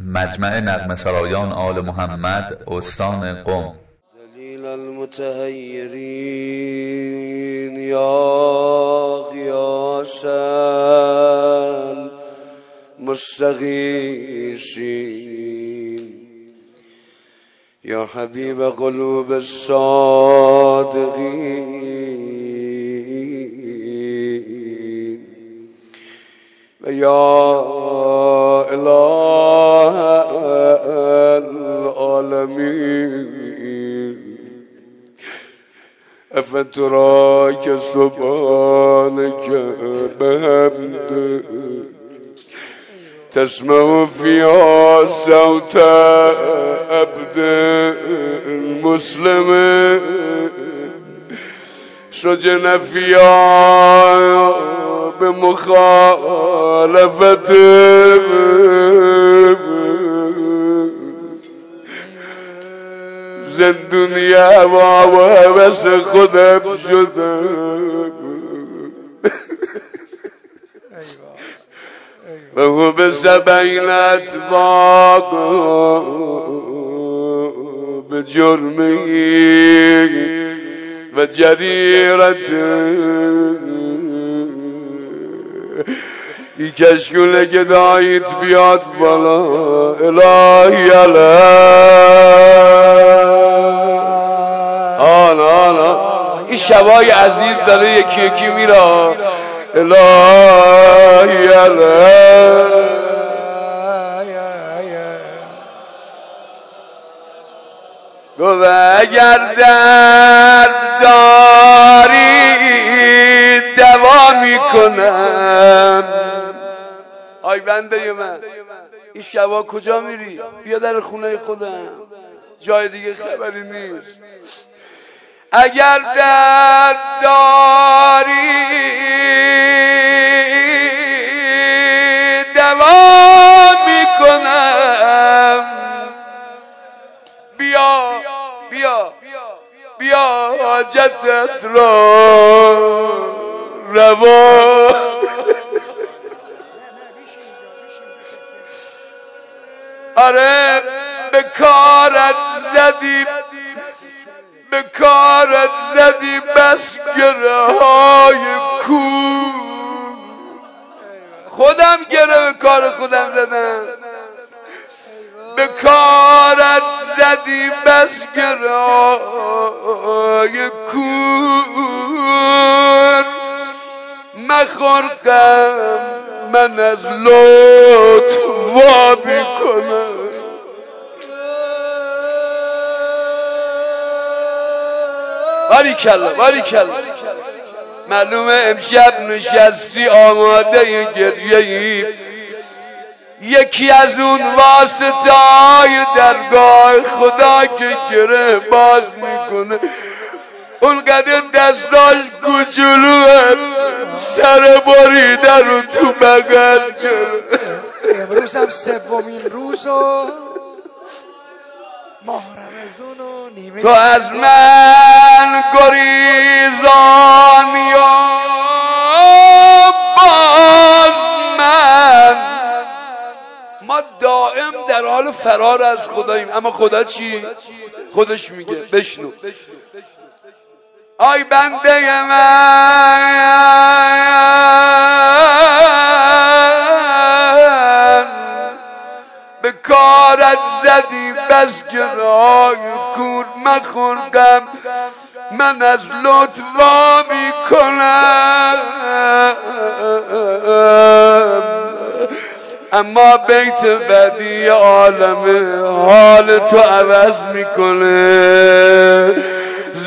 مجمع نغمه سرایان آل محمد استان قم. دلیل المتحیرین یا غیاث المستغیثین یا حبیب قلوب الصادقین و یا اله العالمین افتراک سبحانک بحمدک تسمع فيها صوت عبد مسلم سجن فيها بمخالفة زندونیا و وس خودم شدم و هو بسبعین اتباق بجرمی و جریرت ای کشکونه که دایید بیاد بالا الهی آنا این شبای عزیز داره یکی یکی میره الهی گوه اگر درد داری دوا میکنم. آی بنده من این شبا کجا میری؟ بیا در خونه خودم، جای دیگه خبری نیست. اگر درد داری دوا میکنم. بیا حاجتت را روا آره به کارت زدی بس گره های کور. خودم گره به کار خودم زدم. به کارت زدی بس گره های کور. مخور غم من از لطف وابی کنم. باریکلا معلومه امشب نشستی آماده گریه‌ای. یکی از اون واسطه‌های درگاه خدا که گره باز میکنه اونقدر دستاش کوچولوه سر بریده رو تو بغل گره. امروز هم سومین روز و ماه رمضان و نیمه تو از من گریزان یا باز من. ما دائم در حال فرار از خداییم، اما خدا چی؟ خودش میگه بشنو. آی بنده من به کارت زدی بس گرای کور. مخور غم من از لطف میکنم. اما بیت بدی عالمه حال تو عوض میکنه. ز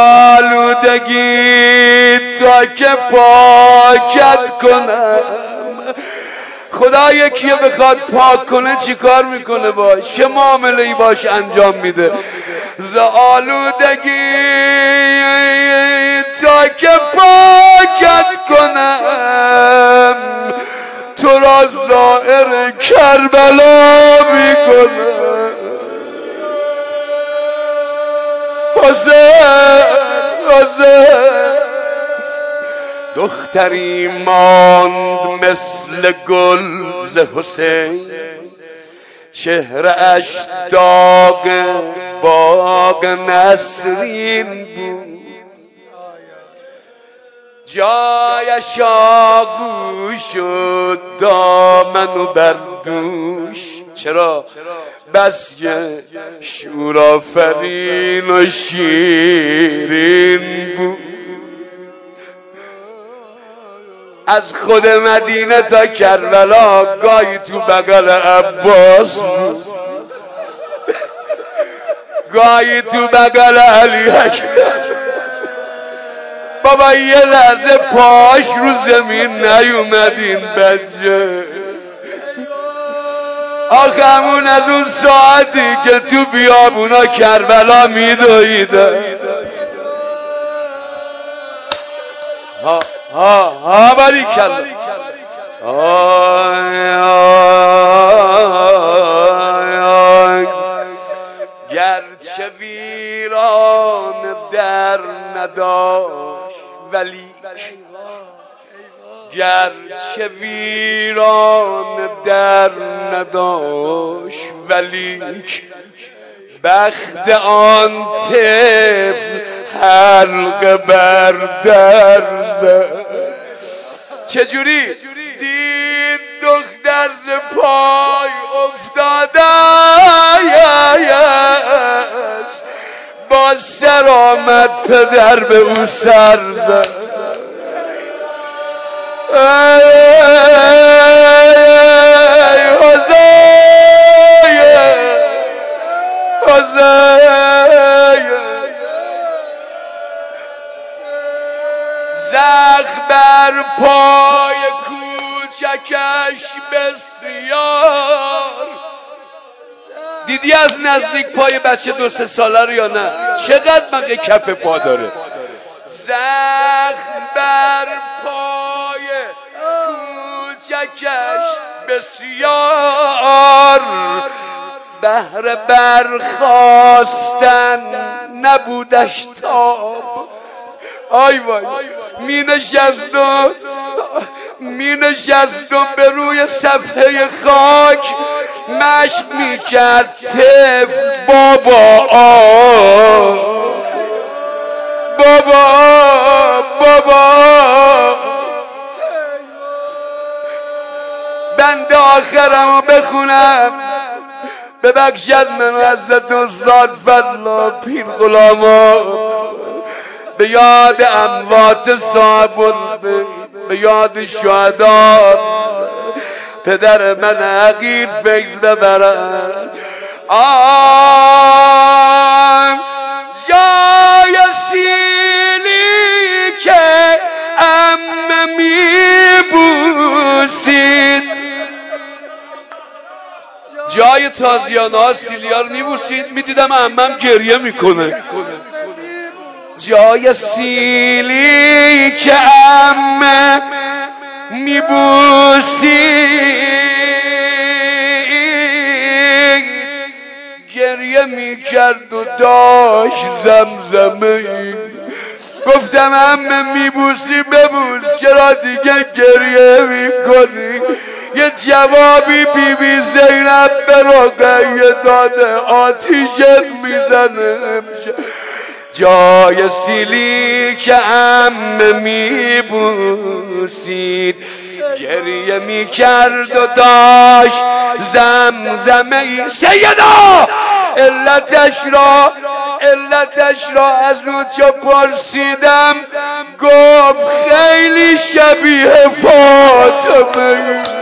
آلودگی تا که پاکت کنم. خدا یکی بخواد پاک کنه چی کار میکنه باش؟ چه معامله‌ای باش انجام میده؟ ز آلودگی تا که پاکت کنم تو را زائر کربلا میکنم. حسین دختری ماند مثل گل ز حسین. چهره‌اش داغ باغ نسرین بود، جایش آغوش و دامن و بردوش. چرا؟ بس که شورآفرین و شیرین بود. از خود مدینه تا کربلا گاهی تو بغل عباس بود، گاهی تو بغل علی اکبر. بابا یه لحظه پاش رو زمین نیومد این بچه. آخمون از اون ساعتی که تو بیابونا کربلا میدویده. ها باریکلا. گرچه ویران در نداشت ولی، گرچه ویران در نداشت ولی، بخت آن طفل حلقه بر در زد. چجوری؟ دید دختر ز پای افتاده است، با سر آمد پدر به او سر زد. زخم بر پای کوچکش بسیار. دیدی از نزدیک پای بچه 2-3 ساله رو یا نه؟ چقدر مگه کف پا داره؟ زخم بر پای کوچکش بسیار، بهر برخاستن نبودش تاب. آی وای، می نشستم به روی صفحه خاک، مشق می کرد طفل بابا بابا. بنده آخرمو بخونم، ببخشد من حضرت استاد فضلا پیر غلاما، به یاد اموات صاحب البیت، به یاد شهدا، پدر من حقیر فیض ببرن. آن جای سیلی که عمه میبوسید، جای تازیانه ها سیلیا رو میبوسید، میدیدم عمم گریه میکنه. جای سیلی که عمه میبوسید، گریه میکرد و داشت زمزمه. گفتم عمه میبوسی ببوس، چرا دیگه گریه میکنی؟ یه جوابی بی زینب به رقیه داده، آتیشت میزنه. جای سیلی که عمه میبوسید، گریه میکرد و داشت زمزمه. سیدا علتش را از او چه پرسیدم، گفت خیلی شبیه فاطمه.